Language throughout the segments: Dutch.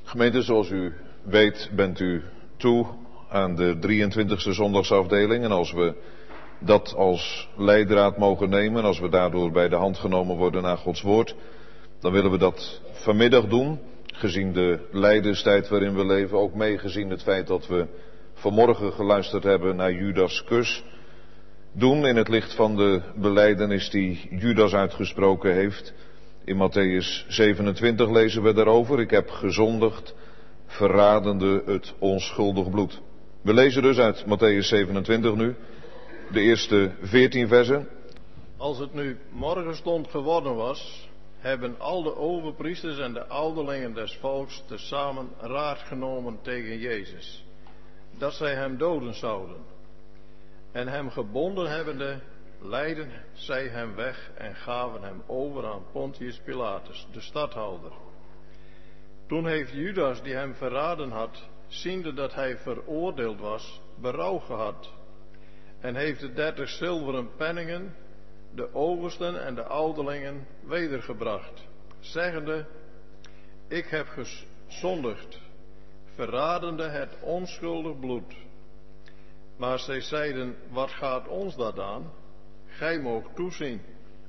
Gemeente, zoals u weet bent u toe aan de 23e zondagsafdeling. En als we dat als leidraad mogen nemen, als we daardoor bij de hand genomen worden naar Gods woord, dan willen we dat vanmiddag doen. Gezien de lijdenstijd waarin we leven, ook meegezien het feit dat we vanmorgen geluisterd hebben naar Judas' kus. Doen in het licht van de belijdenis die Judas uitgesproken heeft. In Mattheüs 27 lezen we daarover. Ik heb gezondigd, verradende het onschuldig bloed. We lezen dus uit Mattheüs 27 nu, de eerste 14 versen. Als het nu morgenstond geworden was, hebben al de overpriesters en de ouderlingen des volks tezamen raad genomen tegen Jezus, dat zij hem doden zouden. En hem gebonden hebbende, leidden zij hem weg en gaven hem over aan Pontius Pilatus, de stadhouder. Toen heeft Judas, die hem verraden had, ziende dat hij veroordeeld was, berouw gehad. En heeft de 30 zilveren penningen, de oversten en de ouderlingen wedergebracht, zeggende: ik heb gezondigd, verradende het onschuldig bloed. Maar zij zeiden: wat gaat ons dat aan? Gij moogt toezien.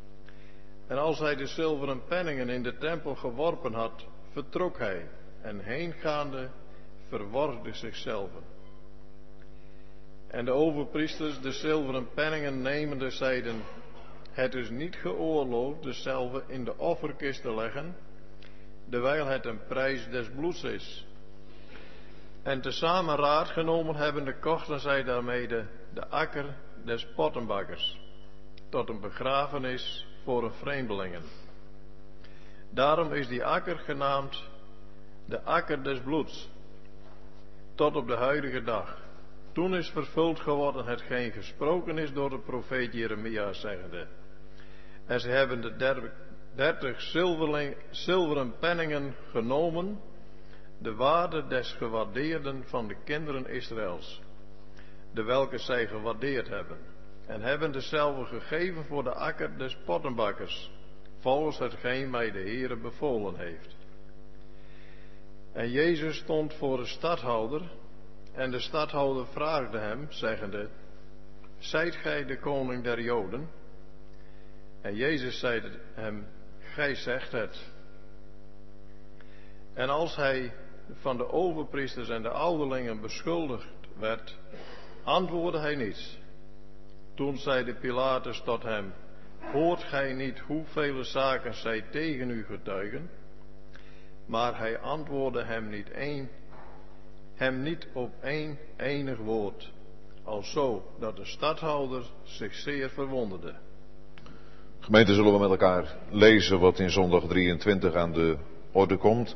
En als hij de zilveren penningen in de tempel geworpen had, vertrok hij, en heengaande verworgde zichzelf. En de overpriesters de zilveren penningen nemende zeiden: het is niet geoorloofd dezelve in de offerkist te leggen, dewijl het een prijs des bloeds is. En tezamen raad genomen hebbende kochten zij daarmede de akker des pottenbakkers, tot een begrafenis voor een vreemdelingen. Daarom is die akker genaamd de akker des bloeds, tot op de huidige dag. Toen is vervuld geworden hetgeen gesproken is door de profeet Jeremia, zeggende: en ze hebben de 30 zilveren penningen genomen, de waarde des gewaardeerden van de kinderen Israëls, de welke zij gewaardeerd hebben, en hebben dezelfde gegeven voor de akker des pottenbakkers, volgens hetgeen mij de Heere bevolen heeft. En Jezus stond voor de stadhouder, en de stadhouder vraagde hem, zeggende: zijt gij de koning der Joden? En Jezus zeide hem: gij zegt het. En als hij van de overpriesters en de ouderlingen beschuldigd werd, antwoordde hij niets. Toen zeide Pilatus tot hem: hoort gij niet hoeveel zaken zij tegen u getuigen? Maar hij antwoordde hem niet op één enig woord, alzo dat de stadhouder zich zeer verwonderde. Gemeente, zullen we met elkaar lezen wat in zondag 23 aan de orde komt.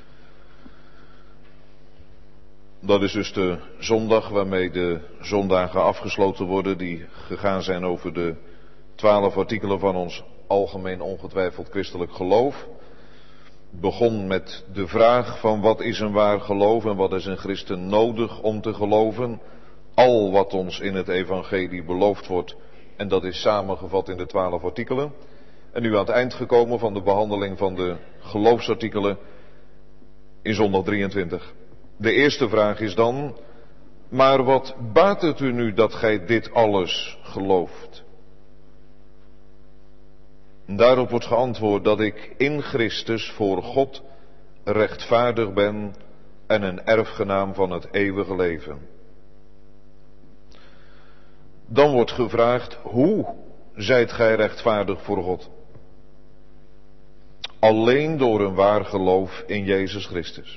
Dat is dus de zondag waarmee de zondagen afgesloten worden, die gegaan zijn over de 12 artikelen van ons algemeen ongetwijfeld christelijk geloof. Het begon met de vraag van wat is een waar geloof en wat is een christen nodig om te geloven. Al wat ons in het evangelie beloofd wordt, en dat is samengevat in de 12 artikelen. En nu aan het eind gekomen van de behandeling van de geloofsartikelen in zondag 23. De eerste vraag is dan: maar wat baat het u nu dat gij dit alles gelooft? Daarop wordt geantwoord dat ik in Christus voor God rechtvaardig ben en een erfgenaam van het eeuwige leven. Dan wordt gevraagd: hoe zijt gij rechtvaardig voor God? Alleen door een waar geloof in Jezus Christus.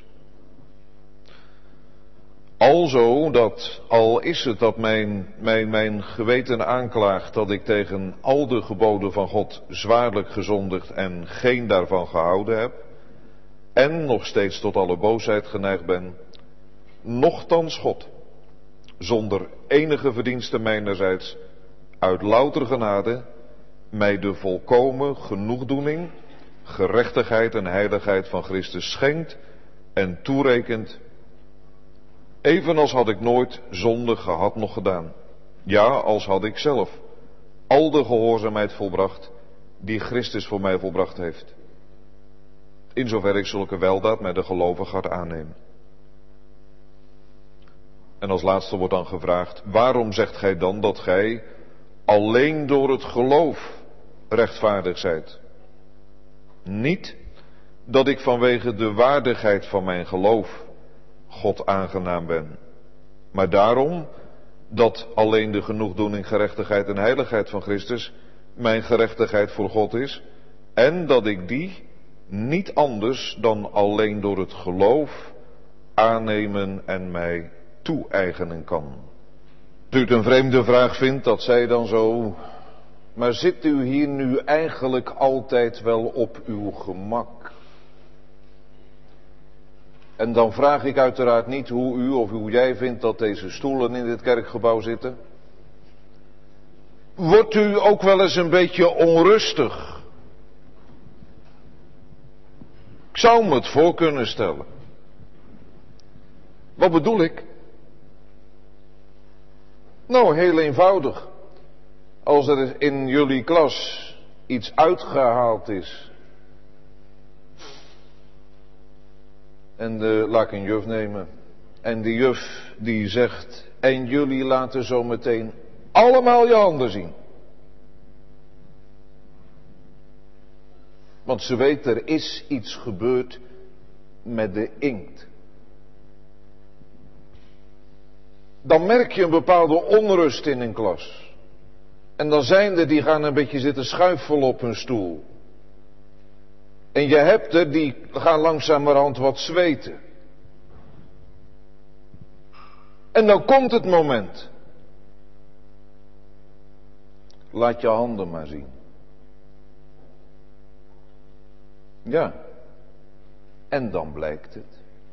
Alzo dat, al is het dat mijn geweten aanklaagt dat ik tegen al de geboden van God zwaarlijk gezondigd en geen daarvan gehouden heb, en nog steeds tot alle boosheid geneigd ben, nochtans God, zonder enige verdienste mijnerzijds, uit louter genade, mij de volkomen genoegdoening, gerechtigheid en heiligheid van Christus schenkt en toerekent, evenals had ik nooit zonde gehad nog gedaan. Ja, als had ik zelf al de gehoorzaamheid volbracht die Christus voor mij volbracht heeft. in zover ik zulke weldaad met de gelovigen gaat aannemen. En als laatste wordt dan gevraagd, waarom zegt gij dan dat gij alleen door het geloof rechtvaardig zijt? Niet dat ik vanwege de waardigheid van mijn geloof God aangenaam ben, maar daarom dat alleen de genoegdoening, gerechtigheid en heiligheid van Christus mijn gerechtigheid voor God is, en dat ik die niet anders dan alleen door het geloof aannemen en mij toe-eigenen kan. Als u het een vreemde vraag vindt, dat zij dan zo, maar zit u hier nu eigenlijk altijd wel op uw gemak? En dan vraag ik uiteraard niet hoe u of hoe jij vindt dat deze stoelen in dit kerkgebouw zitten. Wordt u ook wel eens een beetje onrustig? Ik zou me het voor kunnen stellen. Wat bedoel ik? Nou, heel eenvoudig. Als er in jullie klas iets uitgehaald is. En laat ik een juf nemen. En die juf die zegt, en jullie laten zo meteen allemaal je handen zien. Want ze weet, er is iets gebeurd met de inkt. Dan merk je een bepaalde onrust in een klas. En dan zijn er die gaan een beetje zitten schuifelen op hun stoel. En je hebt er die gaan langzamerhand wat zweten. En dan komt het moment. Laat je handen maar zien. Ja. En dan blijkt het.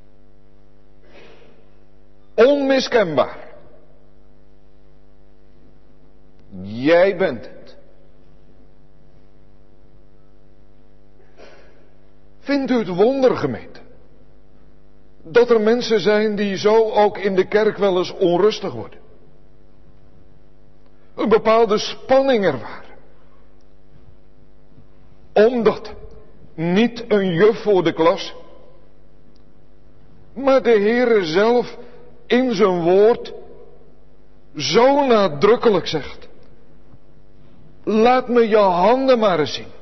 Onmiskenbaar. Jij bent het. Vindt u het wonder, gemeente, dat er mensen zijn die zo ook in de kerk wel eens onrustig worden? Een bepaalde spanning ervaren. Omdat niet een juf voor de klas, maar de Heere zelf in zijn woord zo nadrukkelijk zegt: laat me je handen maar eens zien.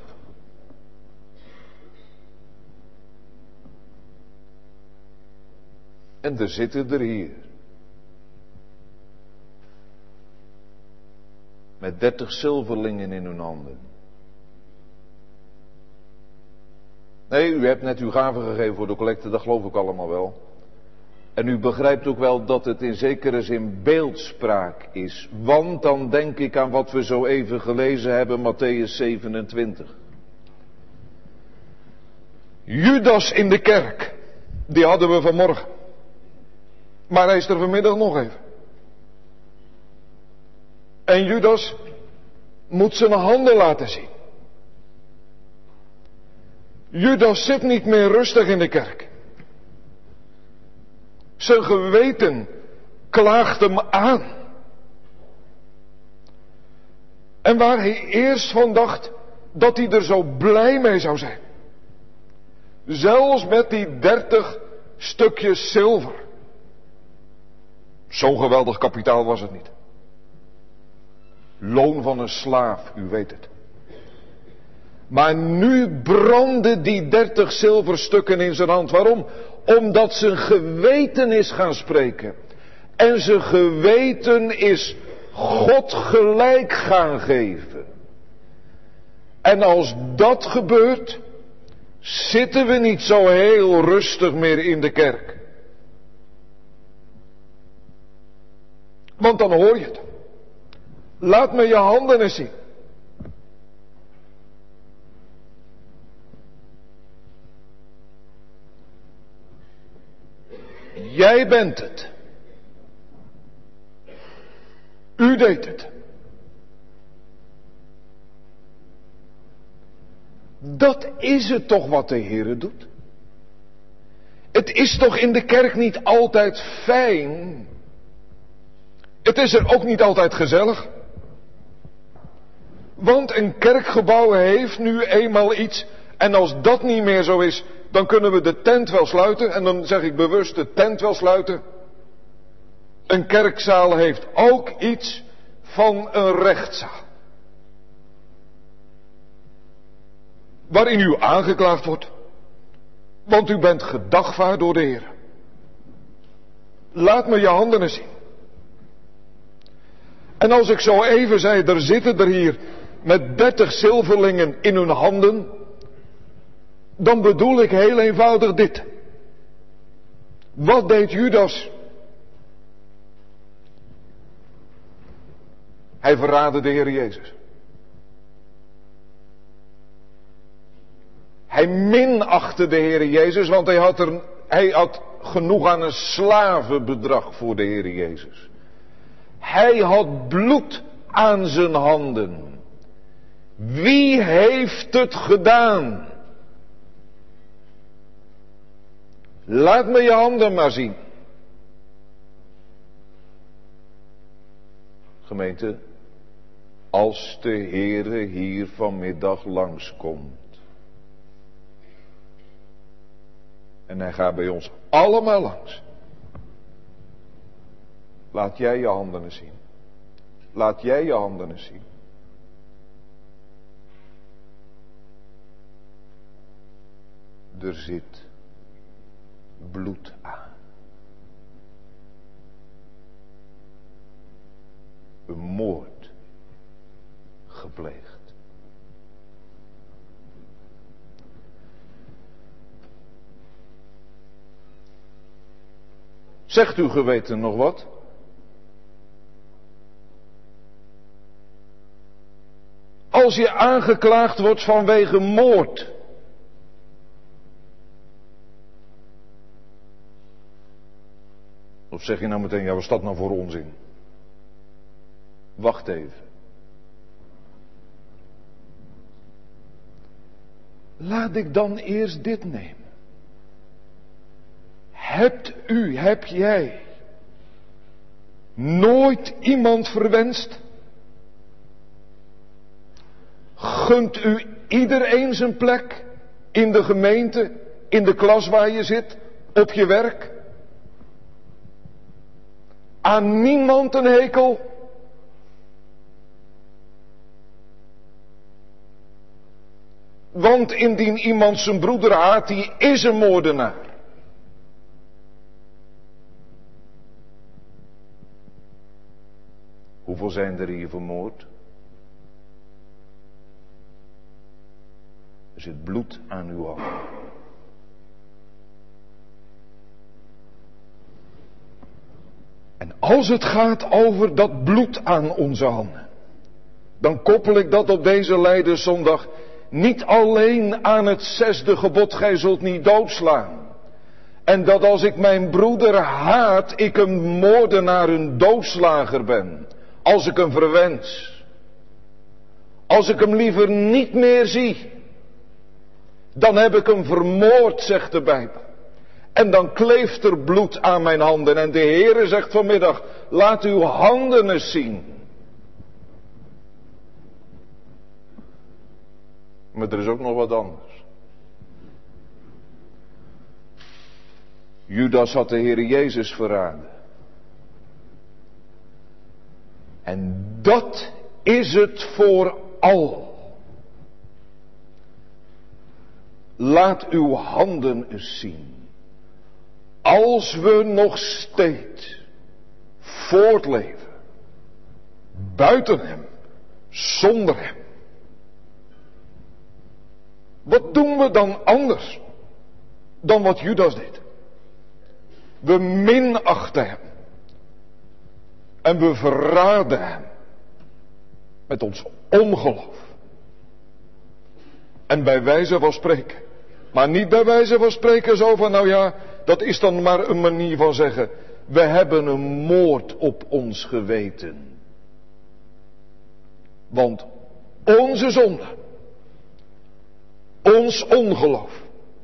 En er zitten er hier met 30 zilverlingen in hun handen. Nee, u hebt net uw gave gegeven voor de collecte, dat geloof ik allemaal wel. En u begrijpt ook wel dat het in zekere zin beeldspraak is. Want dan denk ik aan wat we zo even gelezen hebben, Mattheüs 27. Judas in de kerk, die hadden we vanmorgen. Maar hij is er vanmiddag nog even. En Judas moet zijn handen laten zien. Judas zit niet meer rustig in de kerk. Zijn geweten klaagt hem aan. En waar hij eerst van dacht dat hij er zo blij mee zou zijn. Zelfs met die 30 stukjes zilver. Zo'n geweldig kapitaal was het niet. Loon van een slaaf, u weet het. Maar nu brandden die 30 zilverstukken in zijn hand. Waarom? Omdat zijn geweten is gaan spreken. En zijn geweten is God gelijk gaan geven. En als dat gebeurt, zitten we niet zo heel rustig meer in de kerk. Want dan hoor je het. Laat me je handen eens zien. Jij bent het. U deed het. Dat is het toch wat de Heere doet. Het is toch in de kerk niet altijd fijn. Het is er ook niet altijd gezellig. Want een kerkgebouw heeft nu eenmaal iets. En als dat niet meer zo is, dan kunnen we de tent wel sluiten. En dan zeg ik bewust de tent wel sluiten. Een kerkzaal heeft ook iets van een rechtszaal. Waarin u aangeklaagd wordt. Want u bent gedagvaard door de Heer. Laat me je handen eens zien. En als ik zo even zei, er zitten er hier met 30 zilverlingen in hun handen. Dan bedoel ik heel eenvoudig dit. Wat deed Judas? Hij verraadde de Heer Jezus. Hij minachtte de Heer Jezus, want hij had genoeg aan een slavenbedrag voor de Heer Jezus. Hij had bloed aan zijn handen. Wie heeft het gedaan? Laat me je handen maar zien. Gemeente, als de Heere hier vanmiddag langskomt. En hij gaat bij ons allemaal langs. Laat jij je handen eens zien. Laat jij je handen eens zien. Er zit bloed aan. Een moord gepleegd. Zegt uw geweten nog wat? Als je aangeklaagd wordt vanwege moord. Of zeg je nou meteen, ja, wat is dat nou voor onzin? Wacht even. Laat ik dan eerst dit nemen. Heb jij nooit iemand verwenst? Gunt u iedereen zijn plek in de gemeente, in de klas waar je zit, op je werk? Aan niemand een hekel? Want indien iemand zijn broeder haat, die is een moordenaar. Hoeveel zijn er hier vermoord? Er zit bloed aan uw handen. En als het gaat over dat bloed aan onze handen, dan koppel ik dat op deze Lijdenszondag niet alleen aan het 6e gebod, gij zult niet doodslaan. En dat als ik mijn broeder haat, ik een moordenaar, een doodslager ben. Als ik hem verwens. Als ik hem liever niet meer zie. Dan heb ik hem vermoord, zegt de Bijbel. En dan kleeft er bloed aan mijn handen. En de Heere zegt vanmiddag, laat uw handen eens zien. Maar er is ook nog wat anders. Judas had de Heere Jezus verraden. En dat is het vooral. Laat uw handen eens zien. Als we nog steeds voortleven. Buiten hem. Zonder hem. Wat doen we dan anders dan wat Judas deed? We minachten hem. En we verraden hem. Met ons ongeloof. En bij wijze van spreken. Maar niet bij wijze van spreken zo van, nou ja, dat is dan maar een manier van zeggen. We hebben een moord op ons geweten. Want onze zonde. Ons ongeloof.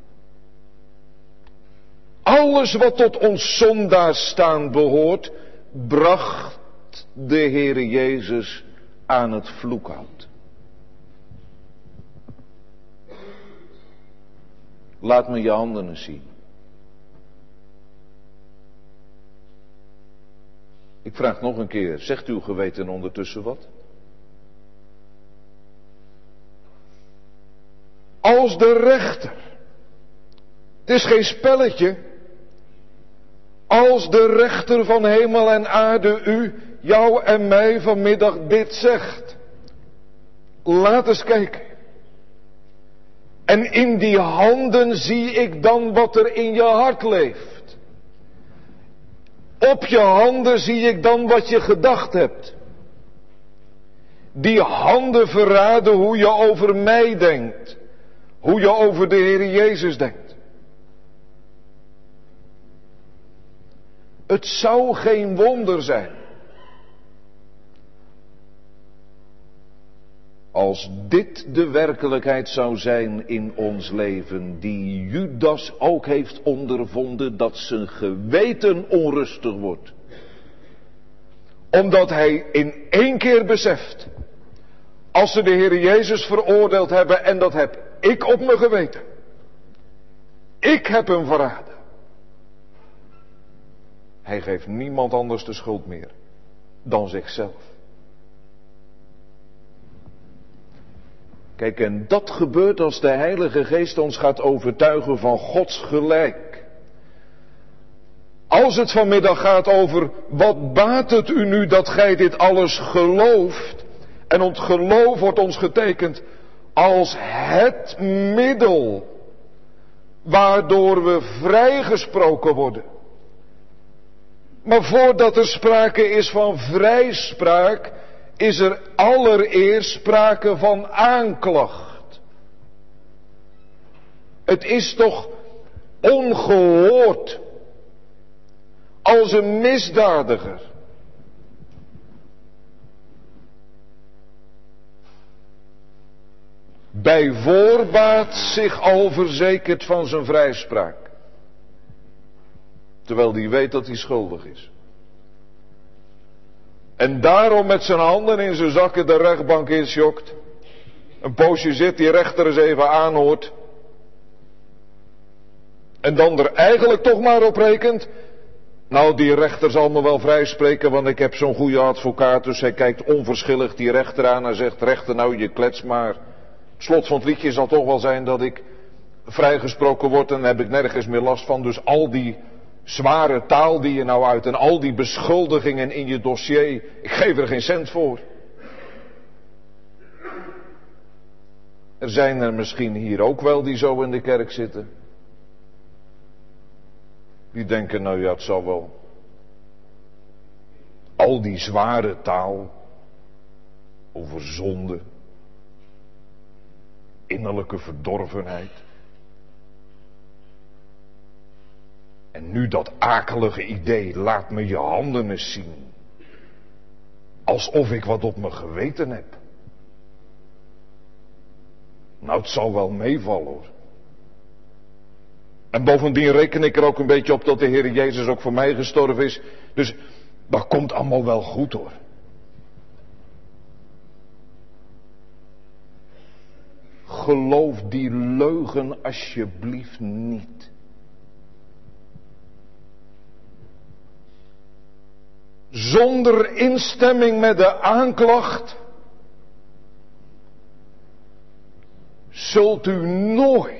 Alles wat tot ons zondaars staan behoort, bracht de Heere Jezus aan het vloekhout. Laat me je handen eens zien. Ik vraag nog een keer, zegt uw geweten ondertussen wat? Als de rechter. Het is geen spelletje. Als de rechter van hemel en aarde u, jou en mij vanmiddag dit zegt. Laat eens kijken. En in die handen zie ik dan wat er in je hart leeft. Op je handen zie ik dan wat je gedacht hebt. Die handen verraden hoe je over mij denkt. Hoe je over de Heer Jezus denkt. Het zou geen wonder zijn. Als dit de werkelijkheid zou zijn in ons leven, die Judas ook heeft ondervonden, dat zijn geweten onrustig wordt. Omdat hij in één keer beseft, als ze de Heer Jezus veroordeeld hebben, en dat heb ik op mijn geweten. Ik heb hem verraden. Hij geeft niemand anders de schuld meer dan zichzelf. Kijk, en dat gebeurt als de Heilige Geest ons gaat overtuigen van Gods gelijk. Als het vanmiddag gaat over, wat baat het u nu dat gij dit alles gelooft? En het geloof wordt ons getekend als het middel waardoor we vrijgesproken worden. Maar voordat er sprake is van vrijspraak, is er allereerst sprake van aanklacht. Het is toch ongehoord als een misdadiger bij voorbaat zich al verzekert van zijn vrijspraak. Terwijl hij weet dat hij schuldig is. En daarom met zijn handen in zijn zakken de rechtbank insjokt. Een poosje zit, die rechter eens even aanhoort. En dan er eigenlijk toch maar op rekent. Nou, die rechter zal me wel vrijspreken, want ik heb zo'n goede advocaat. Dus hij kijkt onverschillig die rechter aan en zegt, rechter, nou je klets maar. Het slot van het liedje zal toch wel zijn dat ik vrijgesproken word en daar heb ik nergens meer last van. Dus al die zware taal die je nou uit en al die beschuldigingen in je dossier, ik geef er geen cent voor. Er zijn er misschien hier ook wel die zo in de kerk zitten. Die denken, nou ja, het zal wel. Al die zware taal over zonde, innerlijke verdorvenheid. En nu dat akelige idee, laat me je handen eens zien. Alsof ik wat op mijn geweten heb. Nou, het zal wel meevallen hoor. En bovendien reken ik er ook een beetje op dat de Heer Jezus ook voor mij gestorven is. Dus dat komt allemaal wel goed hoor. Geloof die leugen alsjeblieft niet. Zonder instemming met de aanklacht zult u nooit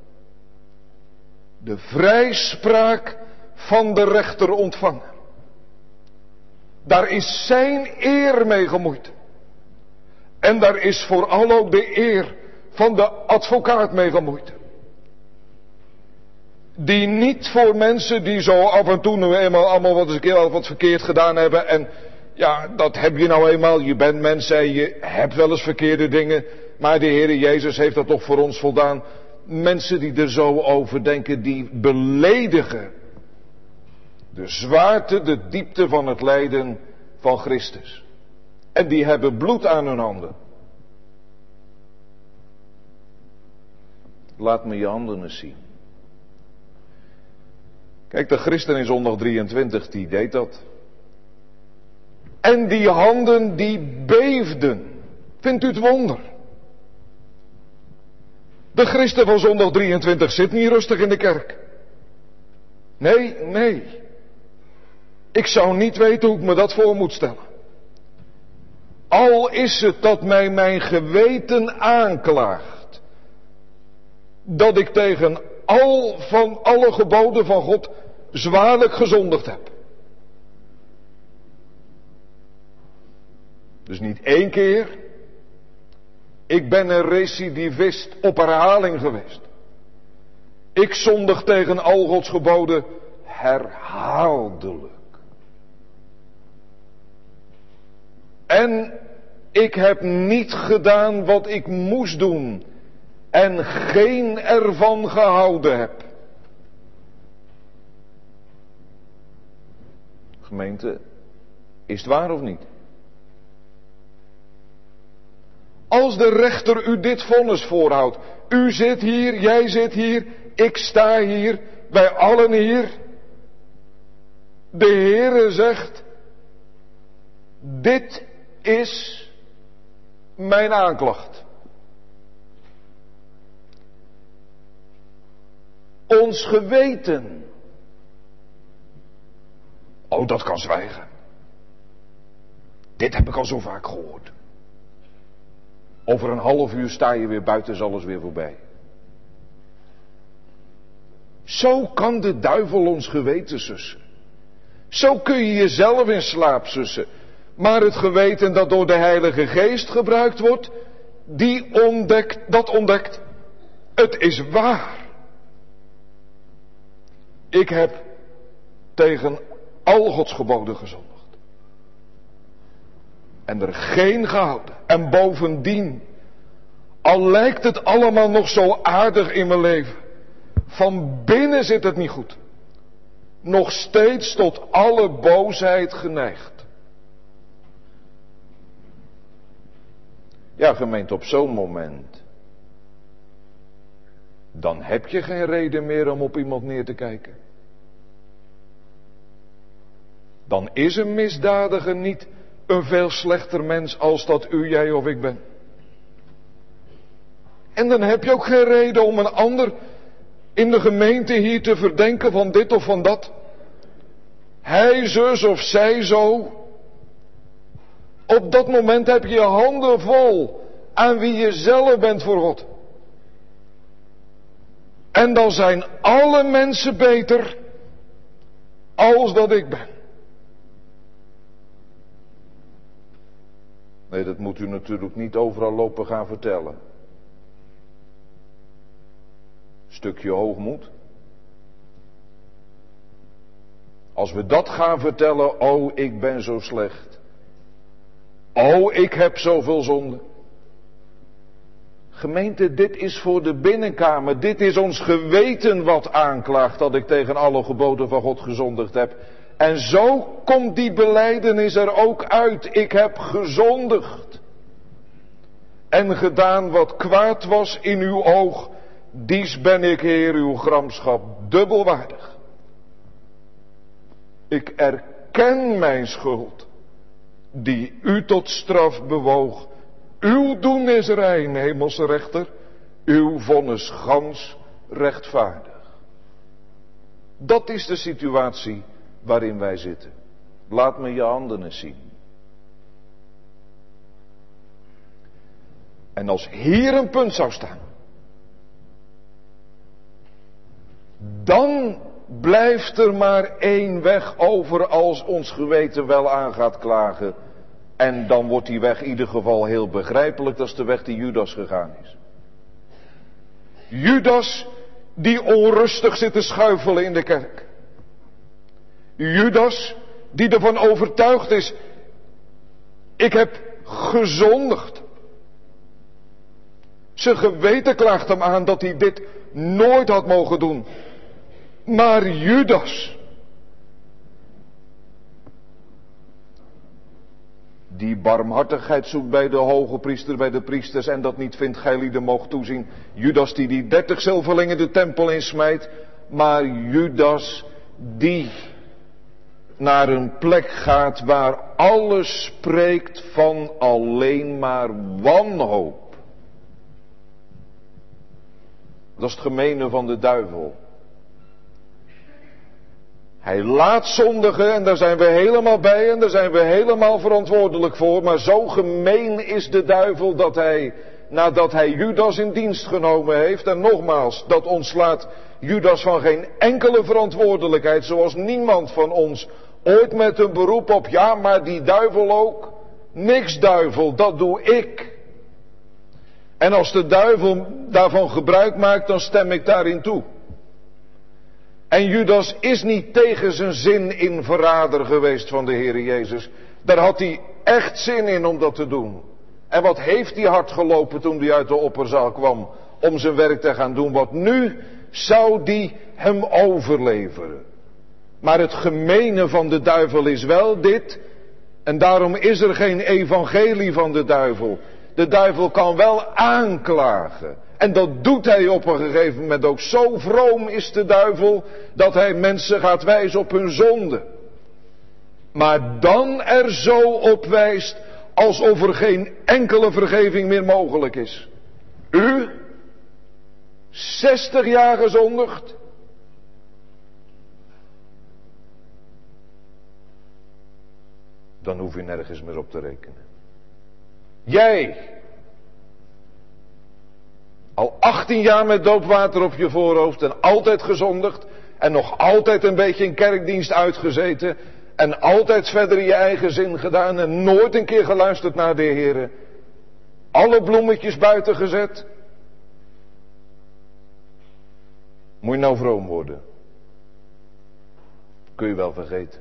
de vrijspraak van de rechter ontvangen. Daar is zijn eer mee gemoeid. En daar is vooral ook de eer van de advocaat mee gemoeid. Die niet voor mensen die zo af en toe nu eenmaal allemaal wat eens een keer wat verkeerd gedaan hebben. En ja, dat heb je nou eenmaal. Je bent mens en je hebt wel eens verkeerde dingen. Maar de Heer Jezus heeft dat toch voor ons voldaan. Mensen die er zo over denken, die beledigen de zwaarte, de diepte van het lijden van Christus. En die hebben bloed aan hun handen. Laat me je handen eens zien. Kijk, de christen in zondag 23, die deed dat. En die handen die beefden. Vindt u het wonder? De christen van zondag 23 zit niet rustig in de kerk. Nee. Ik zou niet weten hoe ik me dat voor moet stellen. Al is het dat mij mijn geweten aanklaagt, dat ik tegen alle geboden van God zwaarlijk gezondigd heb. Dus niet 1 keer. Ik ben een recidivist op herhaling geweest. Ik zondig tegen al Gods geboden herhaaldelijk. En ik heb niet gedaan wat ik moest doen en geen ervan gehouden heb. Gemeente, is het waar of niet? Als de rechter u dit vonnis voorhoudt, u zit hier, jij zit hier, ik sta hier, wij allen hier. De Heere zegt, dit is mijn aanklacht. Ons geweten. Oh, dat kan zwijgen. Dit heb ik al zo vaak gehoord. Over een half uur sta je weer buiten, is alles weer voorbij. Zo kan de duivel ons geweten sussen. Zo kun je jezelf in slaap sussen. Maar het geweten dat door de Heilige Geest gebruikt wordt, dat ontdekt, het is waar. Ik heb tegen al Gods geboden gezondigd. En er geen gehouden. En bovendien, al lijkt het allemaal nog zo aardig in mijn leven, van binnen zit het niet goed. Nog steeds tot alle boosheid geneigd. Ja, gemeente, op zo'n moment, dan heb je geen reden meer om op iemand neer te kijken. Dan is een misdadiger niet een veel slechter mens als dat u, jij of ik ben. En dan heb je ook geen reden om een ander in de gemeente hier te verdenken van dit of van dat. Hij zus of zij zo. Op dat moment heb je je handen vol aan wie je zelf bent voor God. En dan zijn alle mensen beter als dat ik ben. Nee, dat moet u natuurlijk niet overal lopen gaan vertellen. Stukje hoogmoed. Als we dat gaan vertellen, oh, ik ben zo slecht. Oh, ik heb zoveel zonde. Gemeente, dit is voor de binnenkamer. Dit is ons geweten wat aanklaagt dat ik tegen alle geboden van God gezondigd heb. En zo komt die belijdenis er ook uit. Ik heb gezondigd. En gedaan wat kwaad was in uw oog. Dies ben ik, Heer, uw gramschap dubbelwaardig. Ik erken mijn schuld, die u tot straf bewoog. Uw doen is rein, hemelse rechter, uw vonnis gans rechtvaardig. Dat is de situatie waarin wij zitten. Laat me je handen eens zien. En als hier een punt zou staan, dan blijft er maar één weg over als ons geweten wel aan gaat klagen. En dan wordt die weg in ieder geval heel begrijpelijk. Dat is de weg die Judas gegaan is. Judas die onrustig zit te schuifelen in de kerk. Judas die ervan overtuigd is, ik heb gezondigd. Zijn geweten klaagt hem aan dat hij dit nooit had mogen doen. Maar Judas, die barmhartigheid zoekt bij de hoge priester, bij de priesters, en dat niet vindt, gijlieden moogt toezien. Judas die 30 zilverlingen de tempel insmijt, maar Judas die naar een plek gaat waar alles spreekt van alleen maar wanhoop. Dat is het gemene van de duivel. Hij laat zondigen en daar zijn we helemaal bij en daar zijn we helemaal verantwoordelijk voor. Maar zo gemeen is de duivel dat hij, nadat hij Judas in dienst genomen heeft, en nogmaals, dat ontslaat Judas van geen enkele verantwoordelijkheid, zoals niemand van ons ooit met een beroep op, ja, maar die duivel ook. Niks duivel, dat doe ik. En als de duivel daarvan gebruik maakt, dan stem ik daarin toe. En Judas is niet tegen zijn zin in verrader geweest van de Heere Jezus. Daar had hij echt zin in om dat te doen. En wat heeft hij hard gelopen toen hij uit de opperzaal kwam om zijn werk te gaan doen. Wat nu zou die hem overleveren. Maar het gemene van de duivel is wel dit. En daarom is er geen evangelie van de duivel. De duivel kan wel aanklagen. En dat doet hij op een gegeven moment ook. Zo vroom is de duivel dat hij mensen gaat wijzen op hun zonde. Maar dan er zo op wijst alsof er geen enkele vergeving meer mogelijk is. U, 60 jaar gezondigd. Dan hoef je nergens meer op te rekenen. Jij, al 18 jaar met doopwater op je voorhoofd en altijd gezondigd en nog altijd een beetje in kerkdienst uitgezeten en altijd verder in je eigen zin gedaan en nooit een keer geluisterd naar de Heere. Alle bloemetjes buiten gezet. Moet je nou vroom worden? Kun je wel vergeten.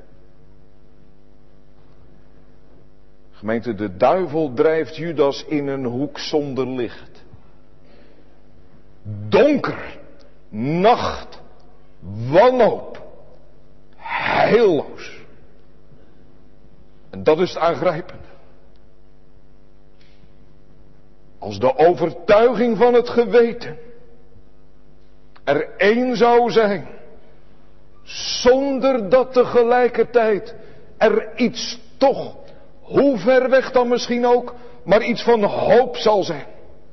Gemeente, de duivel drijft Judas in een hoek zonder licht. Donker, nacht, wanhoop, heilloos. En dat is het aangrijpende. Als de overtuiging van het geweten er één zou zijn, zonder dat tegelijkertijd er iets toch, hoe ver weg dan misschien ook, maar iets van hoop zal zijn.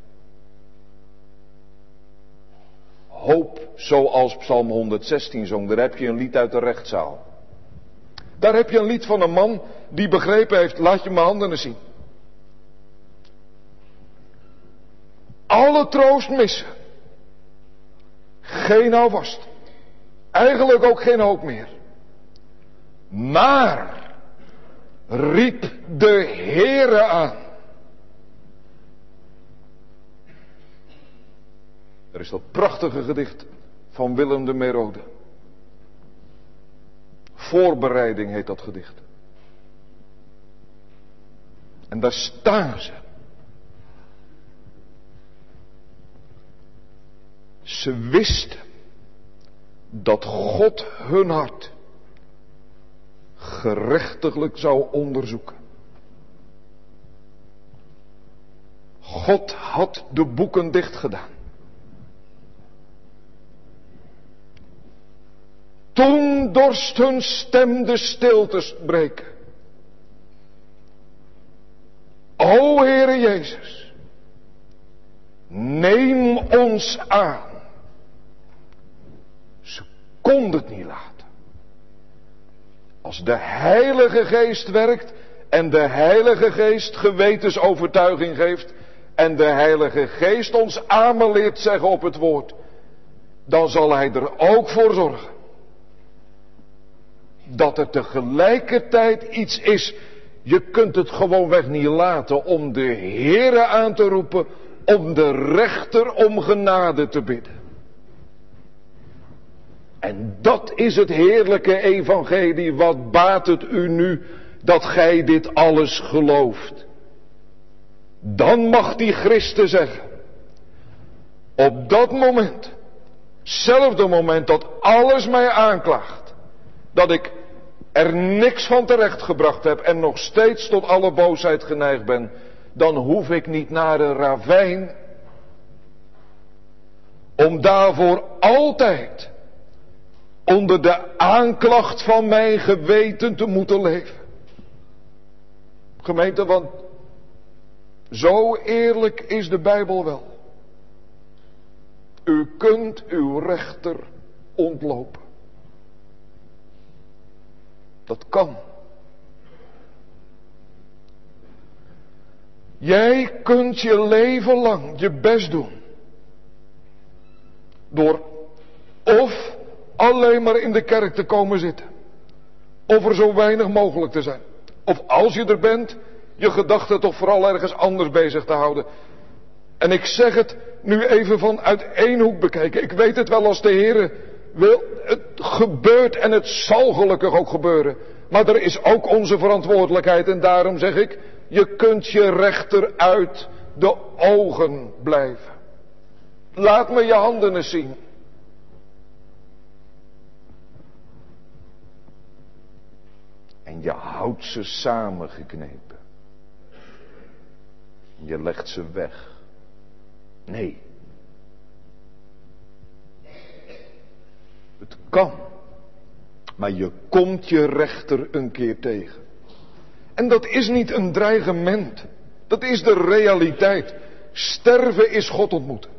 Hoop zoals Psalm 116 zong, daar heb je een lied uit de rechtszaal. Daar heb je een lied van een man die begrepen heeft, laat je mijn handen eens zien. Alle troost missen. Geen houvast. Eigenlijk ook geen hoop meer. Maar riep de Heere aan. Er is dat prachtige gedicht van Willem de Merode. Voorbereiding heet dat gedicht. En daar staan ze. Ze wisten dat God hun hart gerechtiglijk zou onderzoeken. God had de boeken dicht gedaan. Toen dorst hun stem de stilte breken. O Heere Jezus, neem ons aan. Ze konden het niet laten. Als de Heilige Geest werkt en de Heilige Geest gewetensovertuiging geeft en de Heilige Geest ons amen leert zeggen op het woord, dan zal Hij er ook voor zorgen dat er tegelijkertijd iets is. Je kunt het gewoonweg niet laten om de Heere aan te roepen, om de rechter om genade te bidden. En dat is het heerlijke evangelie. Wat baat het u nu dat gij dit alles gelooft? Dan mag die Christus zeggen, op dat moment, hetzelfde moment dat alles mij aanklaagt, dat ik er niks van terechtgebracht heb en nog steeds tot alle boosheid geneigd ben, dan hoef ik niet naar een ravijn om daarvoor altijd onder de aanklacht van mijn geweten te moeten leven. Gemeente, want zo eerlijk is de Bijbel wel. U kunt uw rechter ontlopen. Dat kan. Jij kunt je leven lang je best doen. Door of alleen maar in de kerk te komen zitten. Of er zo weinig mogelijk te zijn. Of als je er bent, je gedachten toch vooral ergens anders bezig te houden. En ik zeg het nu even vanuit één hoek bekeken. Ik weet het wel als de Heere wil. Het gebeurt en het zal gelukkig ook gebeuren. Maar er is ook onze verantwoordelijkheid. En daarom zeg ik, je kunt je rechter uit de ogen blijven. Laat me je handen eens zien. En je houdt ze samengeknepen. Je legt ze weg. Nee. Het kan. Maar je komt je rechter een keer tegen. En dat is niet een dreigement. Dat is de realiteit. Sterven is God ontmoeten.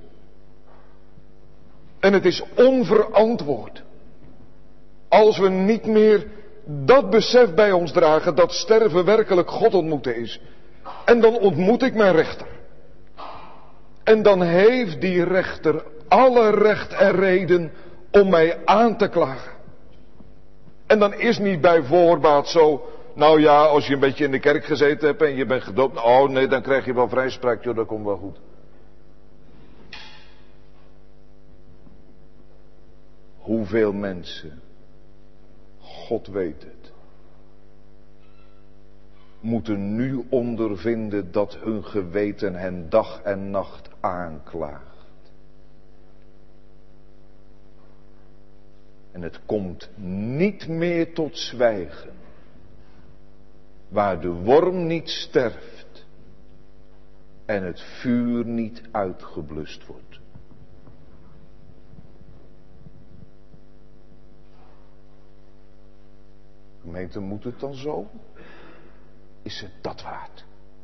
En het is onverantwoord. Als we niet meer dat besef bij ons dragen dat sterven werkelijk God ontmoeten is. En dan ontmoet ik mijn rechter. En dan heeft die rechter alle recht en reden om mij aan te klagen. En dan is niet bij voorbaat zo, nou ja, als je een beetje in de kerk gezeten hebt en je bent gedoopt, oh nee, dan krijg je wel vrijspraak, joh, dat komt wel goed. Hoeveel mensen, God weet het, moeten nu ondervinden dat hun geweten hen dag en nacht aanklaagt. En het komt niet meer tot zwijgen. Waar de worm niet sterft en het vuur niet uitgeblust wordt. Gemeente, moet het dan zo? Is het dat waard?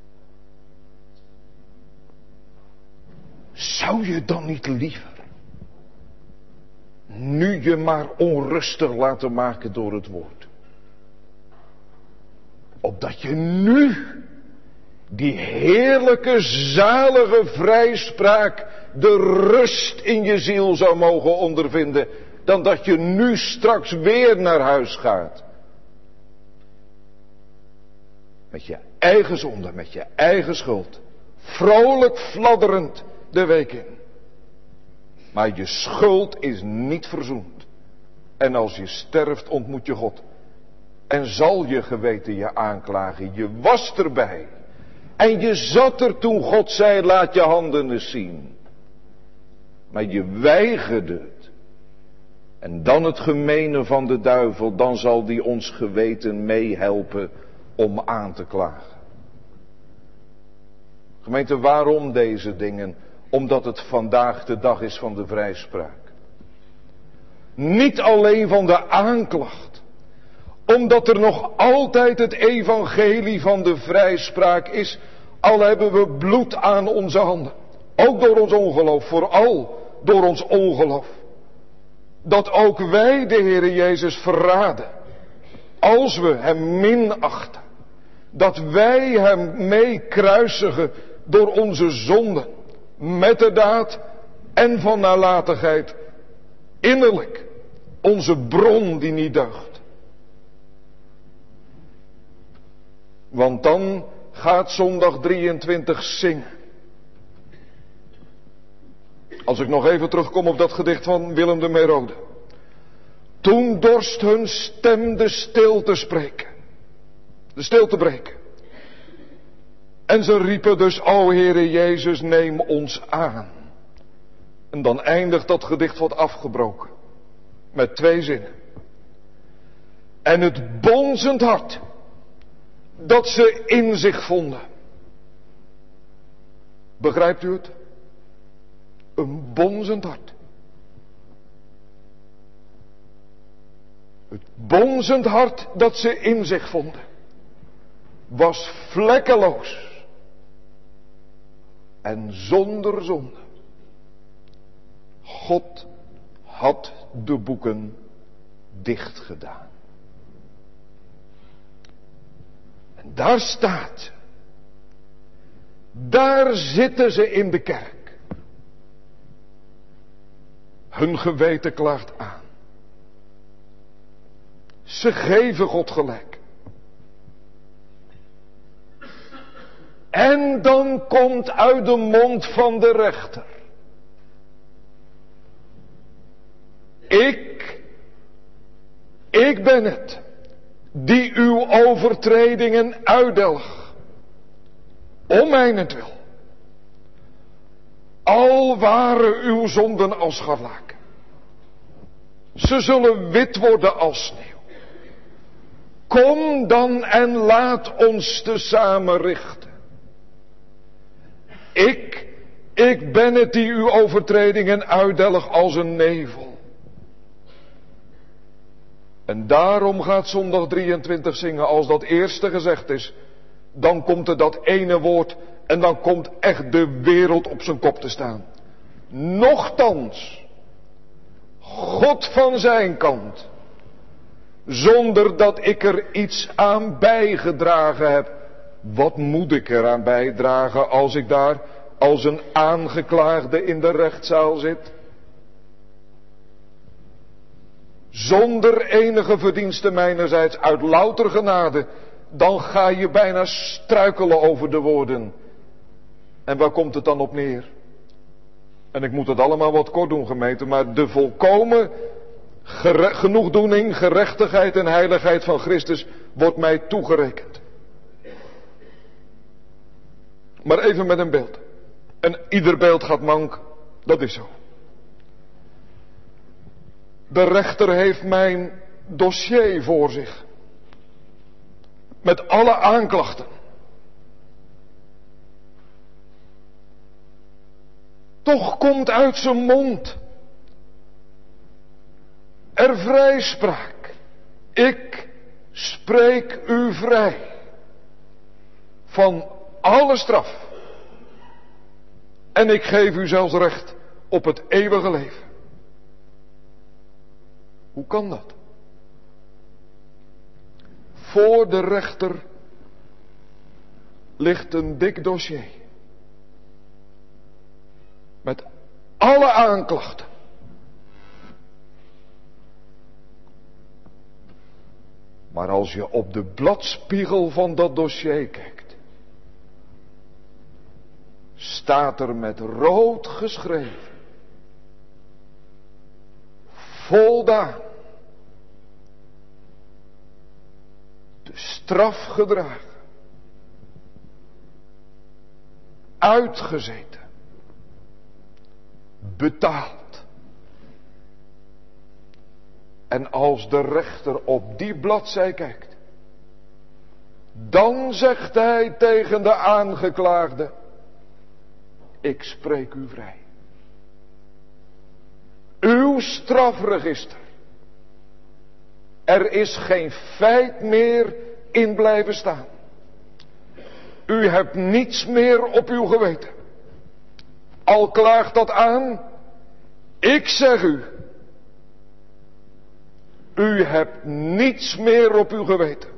Zou je dan niet liever nu je maar onrustig laten maken door het woord? Opdat je nu die heerlijke, zalige vrijspraak, de rust in je ziel zou mogen ondervinden, dan dat je nu straks weer naar huis gaat. Met je eigen zonde, met je eigen schuld. Vrolijk fladderend de week in. Maar je schuld is niet verzoend. En als je sterft ontmoet je God. En zal je geweten je aanklagen. Je was erbij. En je zat er toen God zei, laat je handen eens zien. Maar je weigerde het. En dan het gemene van de duivel, dan zal die ons geweten meehelpen om aan te klagen. Gemeente, waarom deze dingen? Omdat het vandaag de dag is van de vrijspraak. Niet alleen van de aanklacht. Omdat er nog altijd het evangelie van de vrijspraak is. Al hebben we bloed aan onze handen. Ook door ons ongeloof. Vooral door ons ongeloof. Dat ook wij de Heere Jezus verraden. Als we hem minachten. Dat wij hem mee kruisigen door onze zonden. Met de daad en van nalatigheid. Innerlijk. Onze bron die niet deugt. Want dan gaat zondag 23 zingen. Als ik nog even terugkom op dat gedicht van Willem de Merode. Toen dorst hun stem de stil te spreken. De stil te breken. En ze riepen dus, o Heere Jezus, neem ons aan. En dan eindigt dat gedicht wat afgebroken. Met 2 zinnen. En het bonzend hart. Dat ze in zich vonden. Begrijpt u het? Een bonzend hart. Het bonzend hart dat ze in zich vonden. Was vlekkeloos. En zonder zonde. God had de boeken dicht gedaan. En daar staat ze. Daar zitten ze in de kerk. Hun geweten klaagt aan. Ze geven God gelijk. En dan komt uit de mond van de rechter: Ik ben het die uw overtredingen uitdelg, om mijnentwil. Al waren uw zonden als scharlaken, ze zullen wit worden als sneeuw. Kom dan en laat ons tezamen richten. Ik ben het die uw overtredingen uitdelg als een nevel. En daarom gaat zondag 23 zingen, als dat eerste gezegd is, dan komt er dat ene woord en dan komt echt de wereld op zijn kop te staan. Nochtans, God van zijn kant, zonder dat ik er iets aan bijgedragen heb. Wat moet ik eraan bijdragen als ik daar als een aangeklaagde in de rechtszaal zit? Zonder enige verdienste mijnerzijds, uit louter genade, dan ga je bijna struikelen over de woorden. En waar komt het dan op neer? En ik moet het allemaal wat kort doen, gemeente, maar de volkomen genoegdoening, gerechtigheid en heiligheid van Christus wordt mij toegerekend. Maar even met een beeld. En ieder beeld gaat mank, dat is zo. De rechter heeft mijn dossier voor zich. Met alle aanklachten. Toch komt uit zijn mond er vrijspraak. Ik spreek u vrij van alle straf. En ik geef u zelfs recht op het eeuwige leven. Hoe kan dat? Voor de rechter ligt een dik dossier. Met alle aanklachten. Maar als je op de bladspiegel van dat dossier kijkt, staat er met rood geschreven: voldaan. De straf gedragen. Uitgezeten. Betaald. En als de rechter op die bladzij kijkt, dan zegt hij tegen de aangeklaagde: ik spreek u vrij. Uw strafregister. Er is geen feit meer in blijven staan. U hebt niets meer op uw geweten. Al klaagt dat aan, ik zeg u, u hebt niets meer op uw geweten.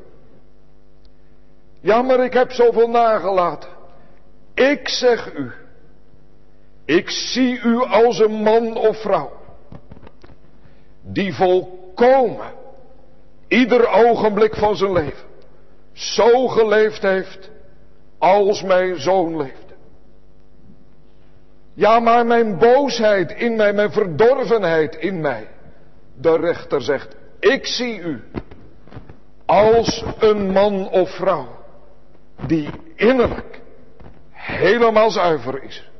Ja, maar ik heb zoveel nagelaten. Ik zeg u, ik zie u als een man of vrouw die volkomen ieder ogenblik van zijn leven zo geleefd heeft als mijn zoon leefde. Ja, maar mijn boosheid in mij, mijn verdorvenheid in mij. De rechter zegt, ik zie u als een man of vrouw die innerlijk helemaal zuiver is.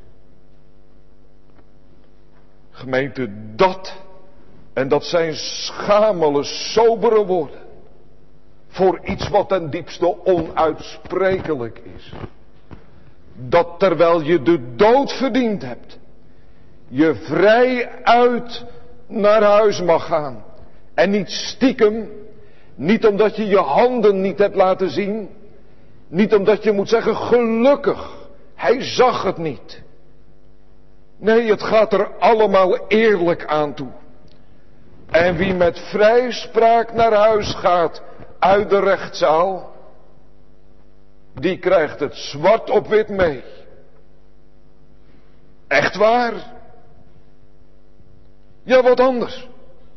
Gemeente, en dat zijn schamele, sobere woorden voor iets wat ten diepste onuitsprekelijk is. Dat terwijl je de dood verdiend hebt, je vrij uit naar huis mag gaan. En niet stiekem, niet omdat je je handen niet hebt laten zien, niet omdat je moet zeggen gelukkig, hij zag het niet. Nee, het gaat er allemaal eerlijk aan toe. En wie met vrijspraak naar huis gaat uit de rechtszaal, die krijgt het zwart op wit mee. Echt waar? Ja, wat anders.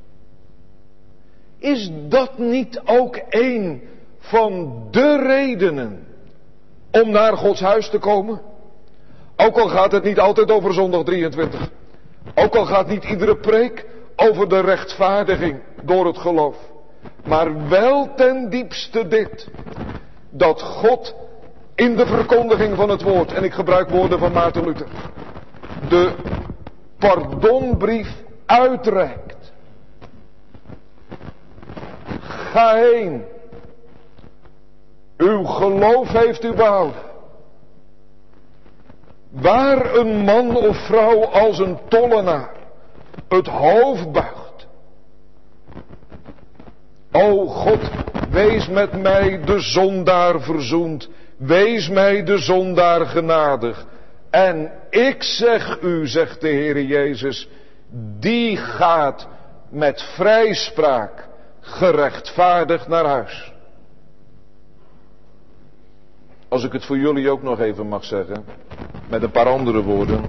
Is dat niet ook een van de redenen om naar Gods huis te komen? Ook al gaat het niet altijd over zondag 23. Ook al gaat niet iedere preek over de rechtvaardiging door het geloof. Maar wel ten diepste dit. Dat God in de verkondiging van het woord, en ik gebruik woorden van Maarten Luther, de pardonbrief uitreikt. Ga heen. Uw geloof heeft u behouden. Waar een man of vrouw als een tollenaar het hoofd buigt. O God, wees met mij de zondaar verzoend. Wees mij de zondaar genadig. En ik zeg u, zegt de Heere Jezus, die gaat met vrijspraak gerechtvaardigd naar huis. Als ik het voor jullie ook nog even mag zeggen, met een paar andere woorden.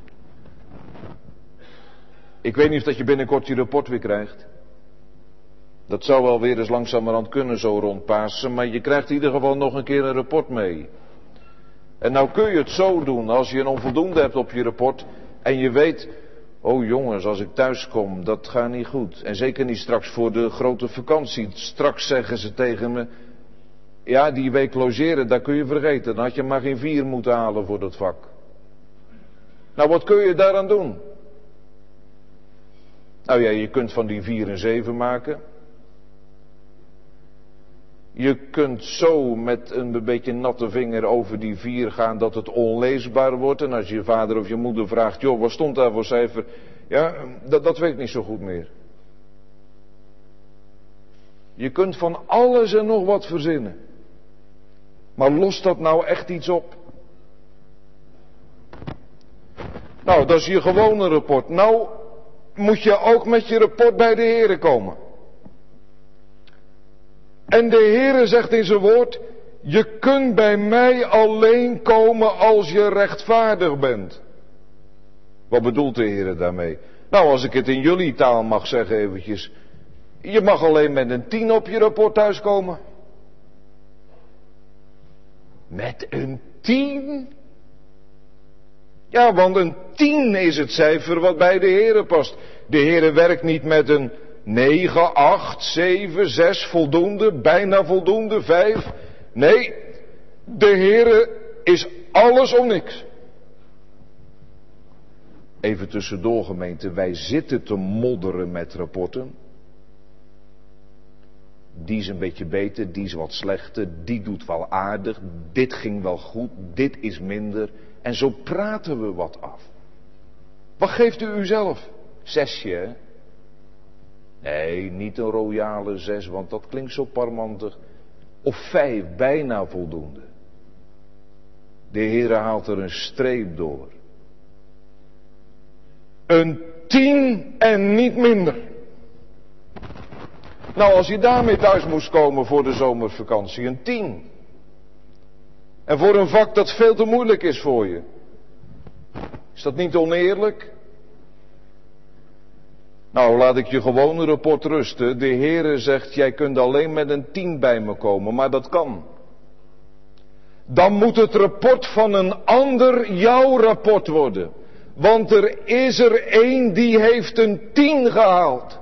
Ik weet niet of dat je binnenkort je rapport weer krijgt. Dat zou wel weer eens langzamerhand kunnen zo rond Pasen, maar je krijgt in ieder geval nog een keer een rapport mee. En nou kun je het zo doen, als je een onvoldoende hebt op je rapport en je weet, oh jongens, als ik thuis kom, dat gaat niet goed. En zeker niet straks voor de grote vakantie. Straks zeggen ze tegen me, ja, die week logeren, dat kun je vergeten. Dan had je maar geen 4 moeten halen voor dat vak. Nou, wat kun je daaraan doen? Nou ja, je kunt van die 4 een 7 maken. Je kunt zo met een beetje natte vinger over die 4 gaan dat het onleesbaar wordt. En als je vader of je moeder vraagt, joh, wat stond daar voor cijfer? Ja, dat weet ik niet zo goed meer. Je kunt van alles en nog wat verzinnen. Maar lost dat nou echt iets op? Nou, dat is je gewone rapport. Nou, moet je ook met je rapport bij de Heere komen. En de Heere zegt in zijn woord, je kunt bij mij alleen komen als je rechtvaardig bent. Wat bedoelt de Heere daarmee? Nou, als ik het in jullie taal mag zeggen eventjes. Je mag alleen met een 10 op je rapport thuiskomen. Met een 10? Ja, want een 10 is het cijfer wat bij de Heere past. De Heere werkt niet met een 9, 8, 7, 6 voldoende, bijna voldoende, 5. Nee, de Heere is alles om niks. Even tussendoor gemeente, wij zitten te modderen met rapporten. Die is een beetje beter, die is wat slechter, die doet wel aardig, dit ging wel goed, dit is minder. En zo praten we wat af. Wat geeft u uzelf? 6, hè? Nee, niet een royale 6, want dat klinkt zo parmantig. Of 5, bijna voldoende. De Heere haalt er een streep door. Een 10 en niet minder. Nou, als je daarmee thuis moest komen voor de zomervakantie, een 10. En voor een vak dat veel te moeilijk is voor je. Is dat niet oneerlijk? Nou, laat ik je gewone rapport rusten. De Heere zegt, jij kunt alleen met een 10 bij me komen, maar dat kan. Dan moet het rapport van een ander jouw rapport worden. Want er is er één die heeft een 10 gehaald.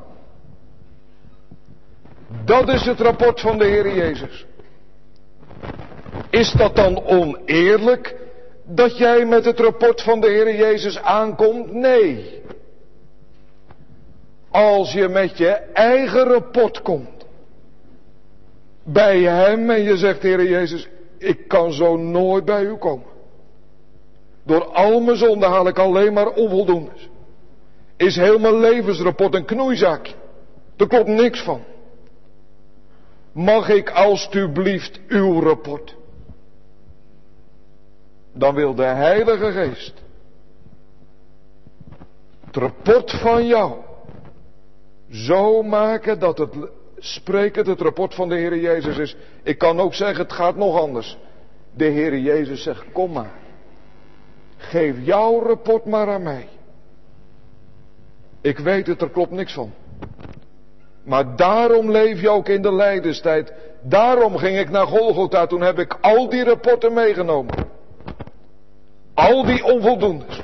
Dat is het rapport van de Heer Jezus. Is dat dan oneerlijk dat jij met het rapport van de Heer Jezus aankomt? Nee. Als je met je eigen rapport komt bij hem en je zegt, Heer Jezus, ik kan zo nooit bij u komen. Door al mijn zonden haal ik alleen maar onvoldoendes. Is heel mijn levensrapport een knoeizaakje. Er klopt niks van. Mag ik alstublieft uw rapport? Dan wil de Heilige Geest rapport van jou zo maken dat het sprekend het rapport van de Heer Jezus is. Ik kan ook zeggen, het gaat nog anders. De Heer Jezus zegt, kom maar. Geef jouw rapport maar aan mij. Ik weet het, er klopt niks van. Maar daarom leef je ook in de lijdenstijd. Daarom ging ik naar Golgotha, toen heb ik al die rapporten meegenomen. Al die onvoldoendes.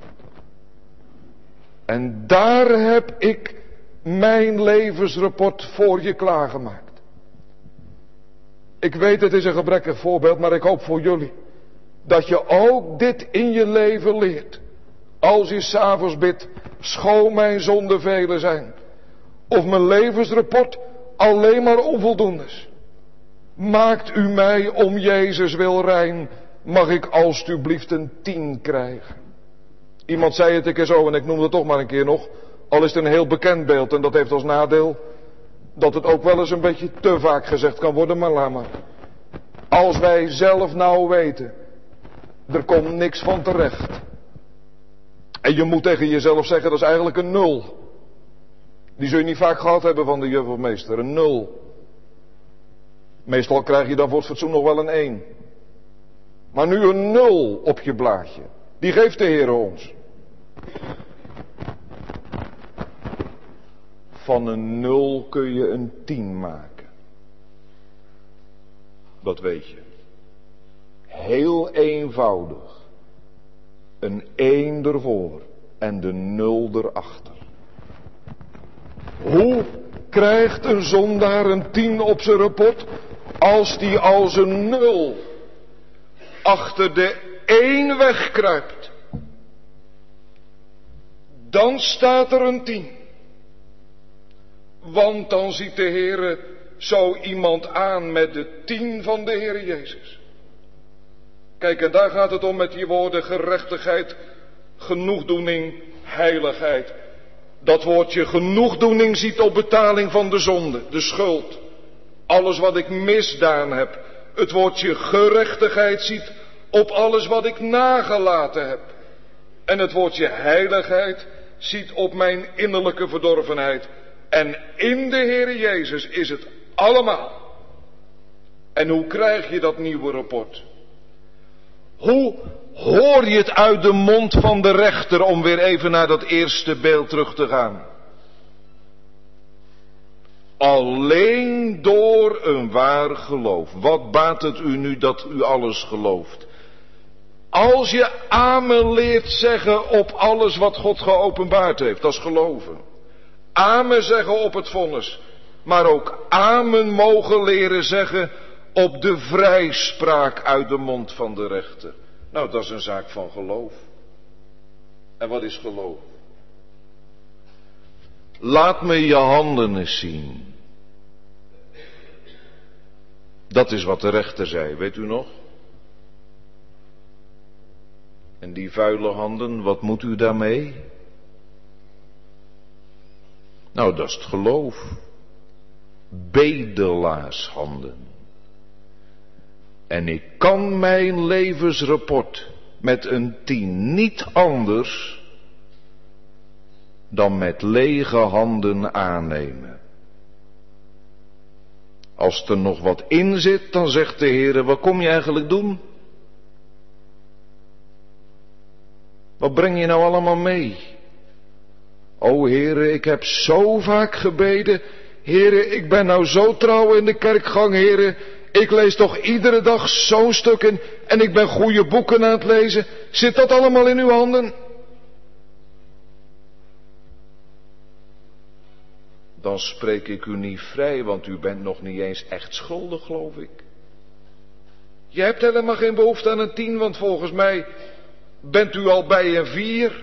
En daar heb ik mijn levensrapport voor je klaargemaakt. Ik weet het is een gebrekkig voorbeeld, maar ik hoop voor jullie dat je ook dit in je leven leert. Als je 's avonds bidt, schoon mijn zonden vele zijn. Of mijn levensrapport alleen maar onvoldoendes. Maakt u mij om Jezus wil rein, mag ik alstublieft een 10 krijgen. Iemand zei het een keer zo en ik noem het toch maar een keer nog. Al is het een heel bekend beeld en dat heeft als nadeel dat het ook wel eens een beetje te vaak gezegd kan worden, maar laat maar. Als wij zelf nou weten, er komt niks van terecht. En je moet tegen jezelf zeggen, dat is eigenlijk een 0. Die zul je niet vaak gehad hebben van de juf of meester, een 0. Meestal krijg je dan voor het fatsoen nog wel een 1. Maar nu een 0 op je blaadje. Die geeft de Heer ons. Van een 0 kun je een 10 maken. Dat weet je. Heel eenvoudig. Een 1 ervoor en de 0 erachter. Hoe krijgt een zondaar een 10 op zijn rapport als die als een 0 achter de 1 wegkruipt? Dan staat er een 10. Want dan ziet de Heere zo iemand aan met de 10 van de Heer Jezus. Kijk, en daar gaat het om met die woorden gerechtigheid, genoegdoening, heiligheid. Dat woordje genoegdoening ziet op betaling van de zonde, de schuld. Alles wat ik misdaan heb. Het woordje gerechtigheid ziet op alles wat ik nagelaten heb. En het woordje heiligheid ziet op mijn innerlijke verdorvenheid. En in de Heer Jezus is het allemaal. En hoe krijg je dat nieuwe rapport? Hoe hoor je het uit de mond van de rechter, om weer even naar dat eerste beeld terug te gaan? Alleen door een waar geloof. Wat baat het u nu dat u alles gelooft? Als je amen leert zeggen op alles wat God geopenbaard heeft, dat is geloven. Amen zeggen op het vonnis. Maar ook amen mogen leren zeggen op de vrijspraak uit de mond van de rechter. Nou, dat is een zaak van geloof. En wat is geloof? Laat me je handen eens zien. Dat is wat de rechter zei, weet u nog? En die vuile handen, wat moet u daarmee? Nou, dat is het geloof. Bedelaarshanden. En ik kan mijn levensrapport met een 10 niet anders dan met lege handen aannemen. Als er nog wat in zit, dan zegt de Heer, wat kom je eigenlijk doen? Wat breng je nou allemaal mee? O Heere, ik heb zo vaak gebeden. Heere, ik ben nou zo trouw in de kerkgang, Heere. Ik lees toch iedere dag zo'n stuk in en ik ben goede boeken aan het lezen. Zit dat allemaal in uw handen? Dan spreek ik u niet vrij, want u bent nog niet eens echt schuldig, geloof ik. Je hebt helemaal geen behoefte aan een 10, want volgens mij bent u al bij een 4.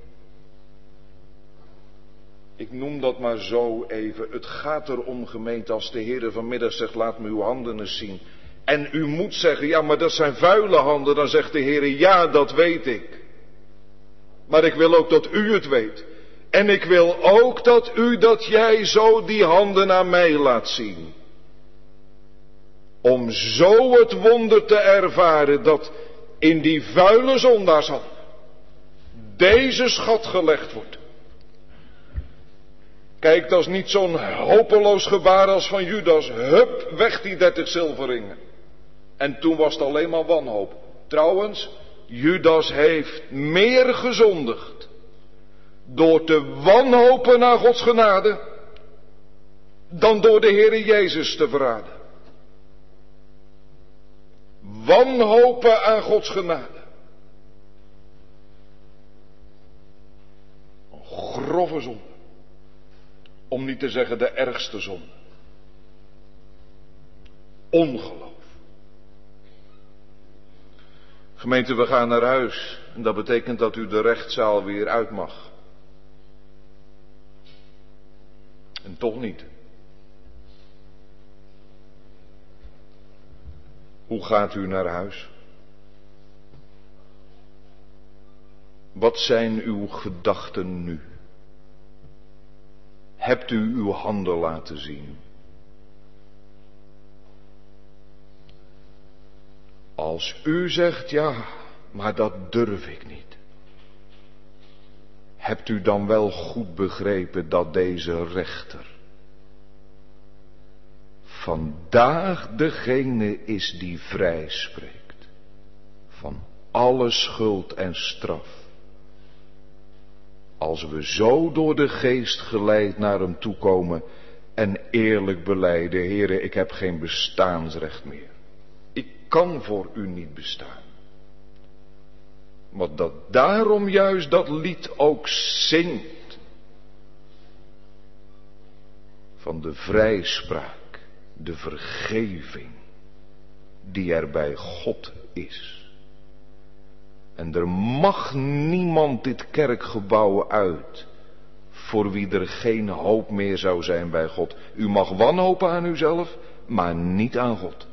Ik noem dat maar zo even. Het gaat erom, gemeente, als de Heer vanmiddag zegt, laat me uw handen eens zien. En u moet zeggen, ja, maar dat zijn vuile handen. Dan zegt de Heer, ja, dat weet ik. Maar ik wil ook dat u het weet. En ik wil ook dat jij zo die handen aan mij laat zien. Om zo het wonder te ervaren dat in die vuile zondaarshand deze schat gelegd wordt. Kijk, dat is niet zo'n hopeloos gebaar als van Judas. Hup, weg die 30 zilverringen. En toen was het alleen maar wanhoop. Trouwens, Judas heeft meer gezondigd door te wanhopen naar Gods genade dan door de Heere Jezus te verraden. Wanhopen aan Gods genade. Een grove zonde. Om niet te zeggen de ergste zonde. Ongeloof. Gemeente, we gaan naar huis. En dat betekent dat u de rechtszaal weer uit mag. En toch niet. Hoe gaat u naar huis? Wat zijn uw gedachten nu? Hebt u uw handen laten zien? Als u zegt ja, maar dat durf ik niet. Hebt u dan wel goed begrepen dat deze rechter vandaag degene is die vrij spreekt van alle schuld en straf? Als we zo door de geest geleid naar hem toekomen en eerlijk belijden, Heere, ik heb geen bestaansrecht meer. Ik kan voor u niet bestaan. Maar dat daarom juist dat lied ook zingt van de vrijspraak, de vergeving die er bij God is. En er mag niemand dit kerkgebouw uit voor wie er geen hoop meer zou zijn bij God. U mag wanhopen aan uzelf, maar niet aan God.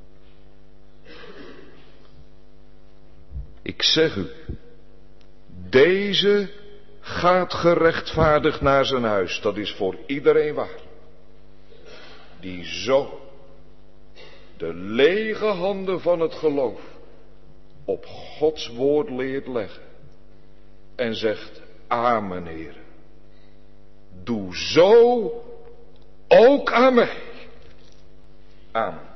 Ik zeg u, deze gaat gerechtvaardigd naar zijn huis. Dat is voor iedereen waar. Die zo de lege handen van het geloof op Gods woord leert leggen. En zegt, amen, Heer. Doe zo ook aan mij. Amen.